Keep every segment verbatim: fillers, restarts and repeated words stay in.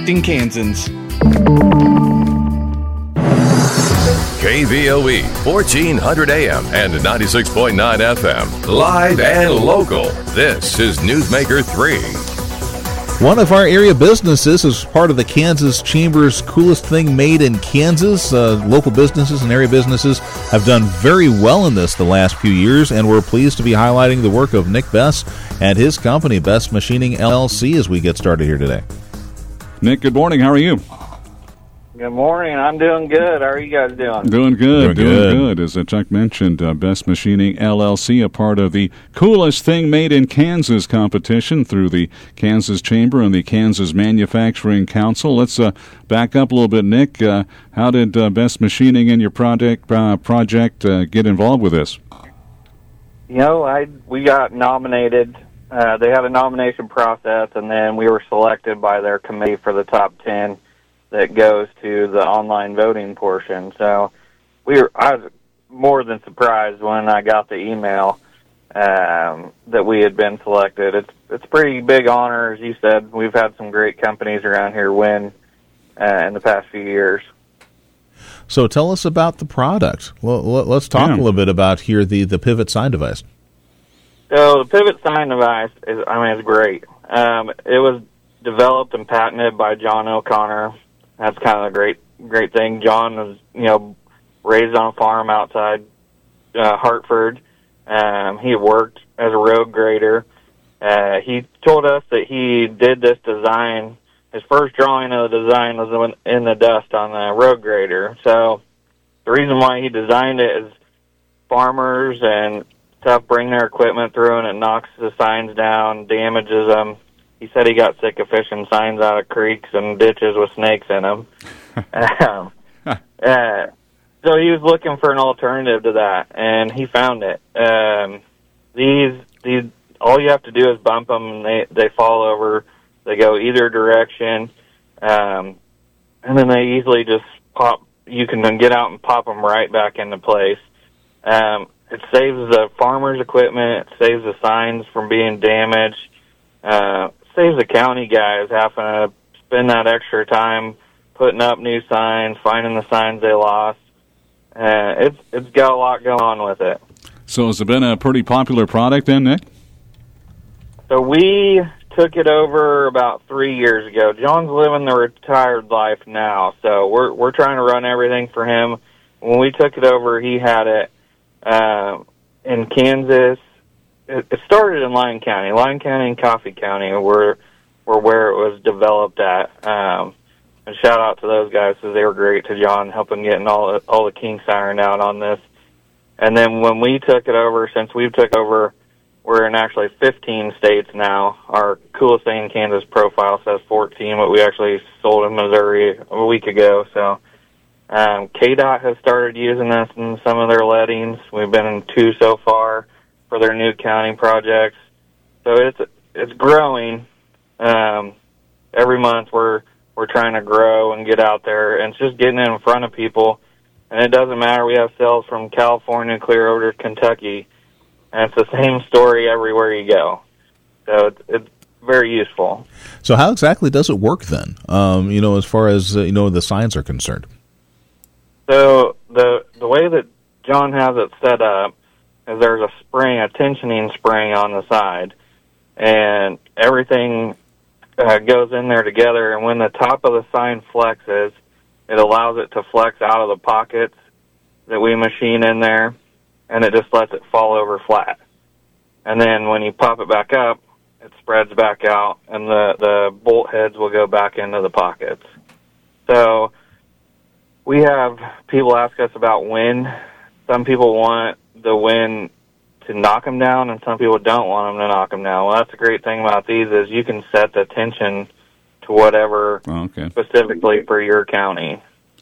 protecting Kansans. K V O E, fourteen hundred A M and ninety-six point nine F M. Live and local. This is Newsmaker three. One of our area businesses is part of the Kansas Chamber's Coolest Thing Made in Kansas. Uh, local businesses and area businesses have done very well in this the last few years, and we're pleased to be highlighting the work of Nick Bess and his company, Bess Machining L L C, as we get started here today. Nick, good morning. How are you? Good morning. I'm doing good. How are you guys doing? Doing good. Doing Doing good. good. As uh, Chuck mentioned, uh, Bess Machining L L C, a part of the Coolest Thing Made in Kansas competition through the Kansas Chamber and the Kansas Manufacturing Council. Let's uh, back up a little bit, Nick. Uh, how did uh, Bess Machining and your project uh, project uh, get involved with this? You know, I we got nominated. Uh, they had a nomination process, and then we were selected by their committee for the top ten. That goes to the online voting portion. So we were, I was more than surprised when I got the email um, that we had been selected. It's it's a pretty big honor, as you said. We've had some great companies around here win uh, in the past few years. So tell us about the product. Well, let's talk Yeah. a little bit about here the, the Pivot Sign Device. So the Pivot Sign Device is, I mean, it's great. Um, it was developed and patented by John O'Connor. That's kind of a great, great thing. John was, you know, raised on a farm outside uh, Hartford. Um, he worked as a road grader. Uh, he told us that he did this design. His first drawing of the design was in the dust on the road grader. So the reason why he designed it is farmers and stuff bring their equipment through and it knocks the signs down, damages them. He said he got sick of fishing signs out of creeks and ditches with snakes in them. um, uh, so he was looking for an alternative to that, and he found it. Um, these, these, all you have to do is bump them, and they, they fall over. They go either direction, um, and then they easily just pop. You can then get out and pop them right back into place. Um, it saves the farmer's equipment. It saves the signs from being damaged. Uh, saves the county guys having to spend that extra time putting up new signs, finding the signs they lost. Uh, it's it's got a lot going on with it. So has it been a pretty popular product then, Nick? So we took it over about three years ago. John's living the retired life now, so we're we're trying to run everything for him. When we took it over, he had it uh, in Kansas. It started in Lyon County. Lyon County and Coffee County were were where it was developed at. Um, and shout out to those guys because they were great to John, helping getting all all the kinks ironed out on this. And then when we took it over, since we took over, we're in actually fifteen states now. Our Coolest Thing in Kansas profile says fourteen, but we actually sold in Missouri a week ago. So um, K D O T has started using this in some of their lettings. We've been in two so far for their new county projects. So it's it's growing. Um, every month we're we're trying to grow and get out there, and it's just getting it in front of people. And it doesn't matter. We have sales from California clear over to Kentucky, and it's the same story everywhere you go. So it's, it's very useful. So how exactly does it work then, um, you know, as far as, uh, you know, the signs are concerned? So the the way that John has it set up is there's a spring, a tensioning spring on the side, and everything uh, goes in there together, and when the top of the sign flexes, it allows it to flex out of the pockets that we machine in there, and it just lets it fall over flat. And then when you pop it back up, it spreads back out, and the, the bolt heads will go back into the pockets. So we have people ask us about wind. Some people want the wind to knock them down, and some people don't want them to knock them down. Well, that's the great thing about these is you can set the tension to whatever Oh, okay. specifically for your county.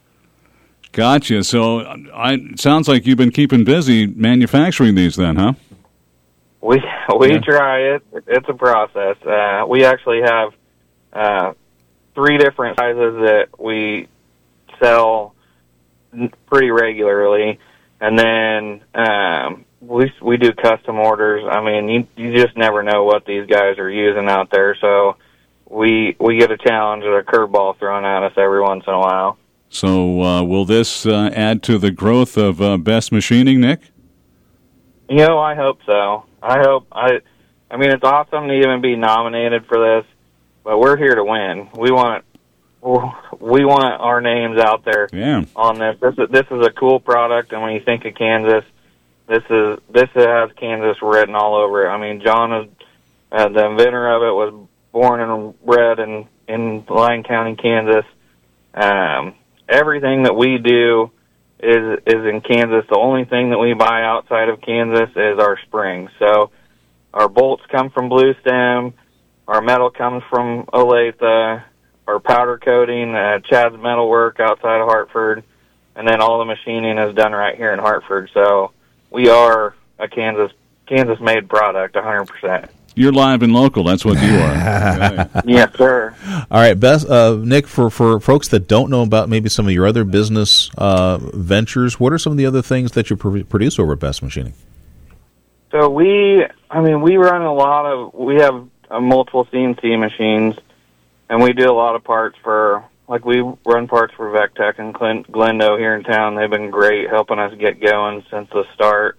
Gotcha. So I, it sounds like you've been keeping busy manufacturing these then, huh? We we Yeah. try it. It's a process. Uh, we actually have uh, three different sizes that we sell pretty regularly, and then um, we we do custom orders. I mean, you you just never know what these guys are using out there, so we we get a challenge or a curveball thrown at us every once in a while. So uh, will this uh, add to the growth of uh, Best Machining, Nick? You know, I hope so. I hope I. I mean, it's awesome to even be nominated for this, but we're here to win. We want we want our names out there yeah. on this. This is, this is a cool product, and when you think of Kansas, this is this has Kansas written all over it. I mean, John is uh, the inventor of it, was born and bred in in Lyon County, Kansas. Um, everything that we do is is in Kansas. The only thing that we buy outside of Kansas is our springs. So our bolts come from Blue Stem, our metal comes from Olathe, our powder coating, uh, Chad's Metal Work outside of Hartford, and then all the machining is done right here in Hartford. So we are a Kansas Kansas made product, one hundred percent. You're live and local. That's what you are. Yes, sir. All right, Beth, uh, Nick, for, for folks that don't know about maybe some of your other business uh, ventures, what are some of the other things that you pr- produce over at Best Machining? So we, I mean, we run a lot of, we have uh, multiple C N C machines, and we do a lot of parts for, like we run parts for VecTech and Glen- Glendo here in town. They've been great helping us get going since the start.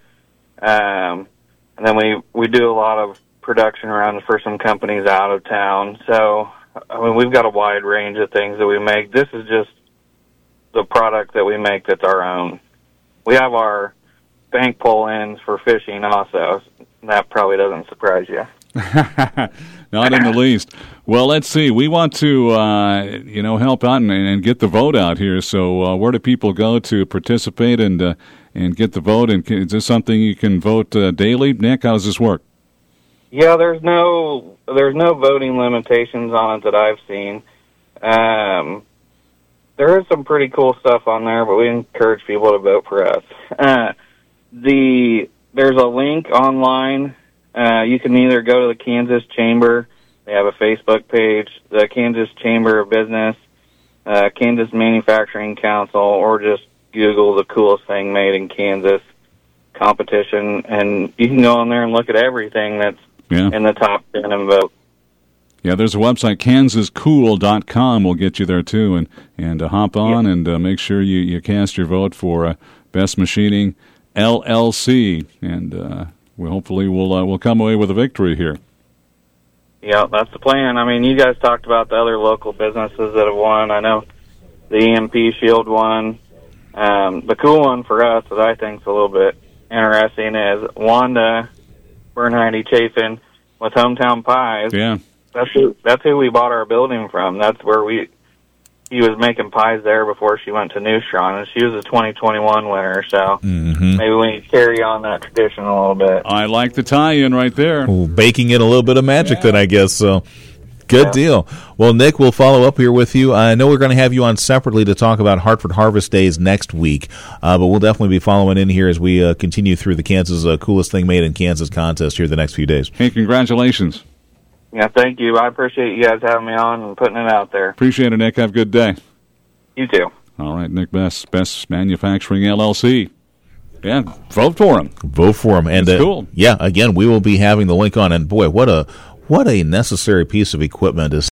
Um, and then we, we do a lot of production around for some companies out of town. So, I mean, we've got a wide range of things that we make. This is just the product that we make that's our own. We have our bank pole ends for fishing also. That probably doesn't surprise you. Not in the least. Well, let's see. We want to, uh, you know, help out and, and get the vote out here. So uh, where do people go to participate and uh, and get the vote? And is this something you can vote uh, daily? Nick, how does this work? Yeah, there's no there's no voting limitations on it that I've seen. Um, there is some pretty cool stuff on there, but we encourage people to vote for us. Uh, the there's a link online. Uh, you can either go to the Kansas Chamber. They have a Facebook page, the Kansas Chamber of Business, uh, Kansas Manufacturing Council, or just Google the coolest thing made in Kansas competition, and you can go on there and look at everything that's Yeah. in the top ten and vote. Yeah, there's a website, kansas cool dot com, will get you there too, and and uh, hop on yeah. and uh, make sure you, you cast your vote for uh, Best Machining L L C, and uh, we hopefully we'll uh, we'll come away with a victory here. Yeah, that's the plan. I mean, you guys talked about the other local businesses that have won. I know the E M P Shield won. Um, the cool one for us that I think is a little bit interesting is Wanda Bernheide Chafin with Hometown Pies. Yeah, that's who that's who we bought our building from. That's where we he was making pies there before she went to Neutron, and she was a twenty twenty-one winner. So mm-hmm. maybe we need to carry on that tradition a little bit. I like the tie-in right there. Ooh, baking in a little bit of magic, yeah. then I guess so. Good yeah. deal. Well, Nick, we'll follow up here with you. I know we're going to have you on separately to talk about Hartford Harvest Days next week, uh, but we'll definitely be following in here as we uh, continue through the Kansas uh, Coolest Thing Made in Kansas contest here the next few days. Hey, congratulations. Yeah, thank you. I appreciate you guys having me on and putting it out there. Appreciate it, Nick. Have a good day. You too. All right, Nick Best, Best Manufacturing L L C. Yeah, vote for him. Vote for him. And That's uh, cool. Yeah, again, we will be having the link on. And boy, what a what a necessary piece of equipment is